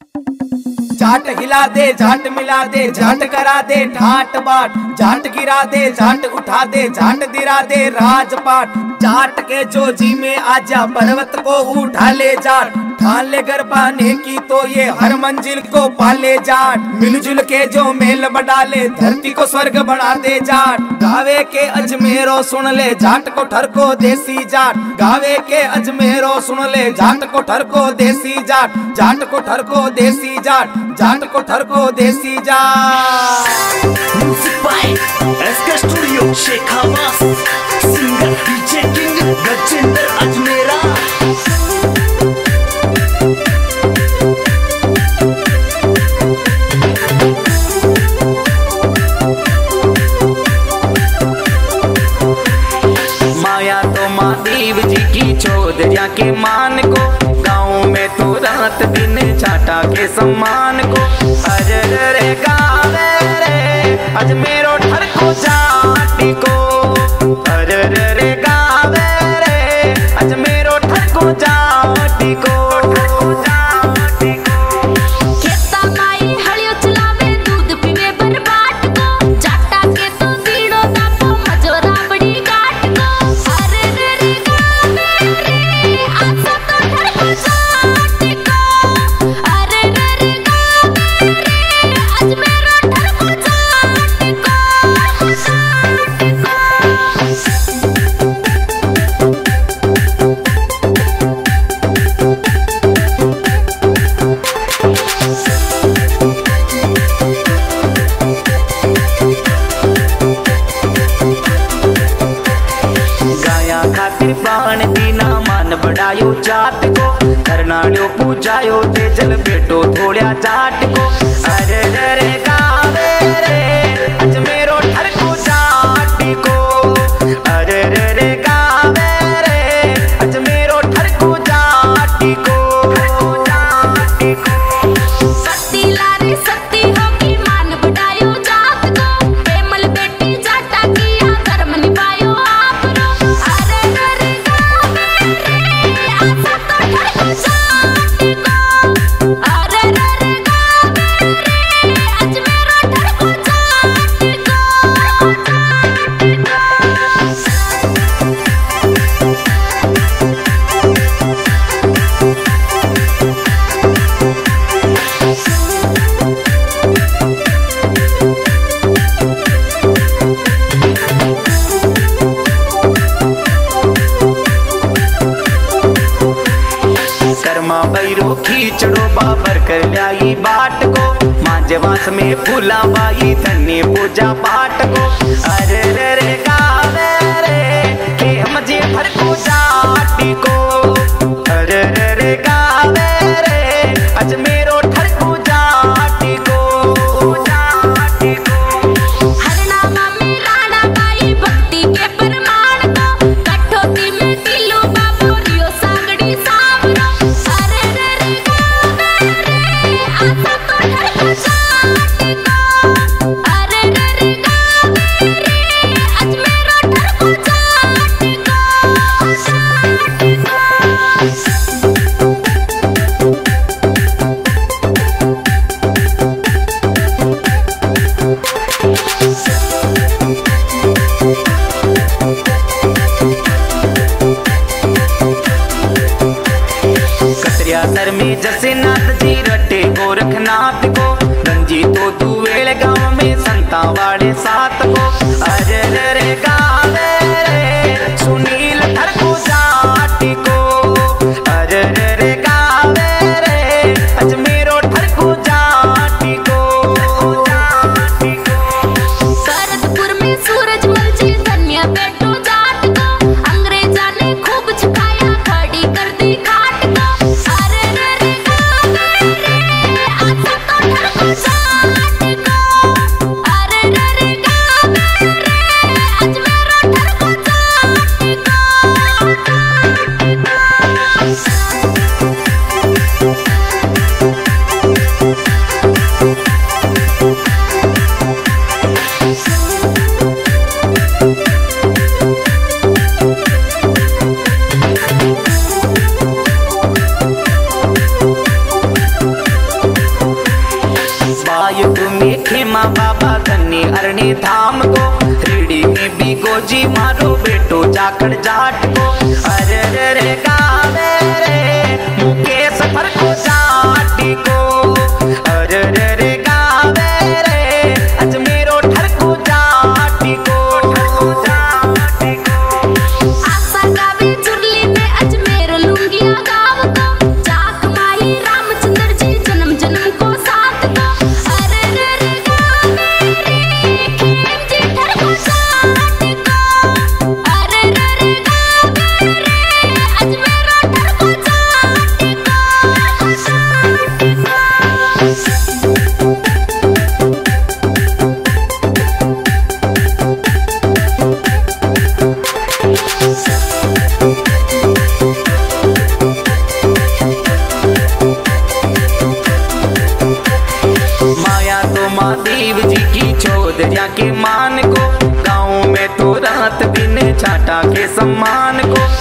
जाट हिला दे, जाट मिला दे, जाट करा दे ठाट बाट, जाट गिरा दे, जाट उठा दे, जाट दिरा दे राजपाट। जाट के जोजी में आजा पर्वत को उठा ले जाट, ठान ले घर पाने की तो ये हर मंजिल को पाले जाट। मिलजुल के जो मेल बढ़ा ले धरती को स्वर्ग बना दे जाट। गावे के अजमेरो सुन ले जाट को ठरको देसी जाट, गावे के अजमेरो सुन ले जाट को ठरको देसी जाट, जाट को ठरको देसी जाट, जाट को ठरको देसी जाट। Music by SK studio Shekhawas, singer DJ king Gajendra Ajmera. माया तो महादेव जी की चौधरिया के मान को, गाँव में तो रात दिन चाटा के सम्मान को। अरे रे गावे रे अजमेरो ठरको जाटी को, अरे रे गावे रे अजमेरो ठरको जाटी को। प्राण दीना मान बढ़ायो जाट को, करनाड़ियो पूजायो ते जल बेटो थोड़ा जाट को। अरे रे गावे रे अजमेरो ठरको जाटी को, अरे रे गावे रे अजमेरो ठरको जाटी को। सत्ती लारी सत्ती होगी मान बढ़ायो जाट को, प्रेमल बेटी जाटा किया धर्म निभायो आप रो। अरे रे गावे रे आसा तो ठरको जाटी को, अरे रे गावे रे अजमेरो ठरको जाटी को। कर्मा बैरो खींचड़ो बाबर कर लाई बाट को, मांझवास में फूला बाई धन्य पूजा पाठ को। अरे रे गावे रे के मजे ठरको जाटी को, अरे रे गावे रे अजमेरो ठरको जाटी को। हर नामा में राणा बाई भक्ति के प्रमाण को, कठोती में दिलो बाबू रियो सांगड़ी सावरो। अरे रे गावे रे आसा तो ठरको जाटी को, अरे रे गावे रे अजमेरो ठरको जाटी को। जी मारो बेटो जाखड़ जाट को। अरे रे रे गावे रे मुकेश फर को जाटी को। अरे रे रे गावे रे अजमेरो ठर को जाटी को। आशा गावे चुरली में अजमेर लुंगिया गाव को। जाक माही रामचंद्र जी जन्म जन्म को साथ को। अरे रे रे गावे रे खेमजी ठर को जाटी को। अरे रे रे गावे रे अजमेरो ठर को जाटी को। माया तो महादेव जी की चौधरिया के मान को। गाँव में तो रात दिन छाटा के सम्मान को।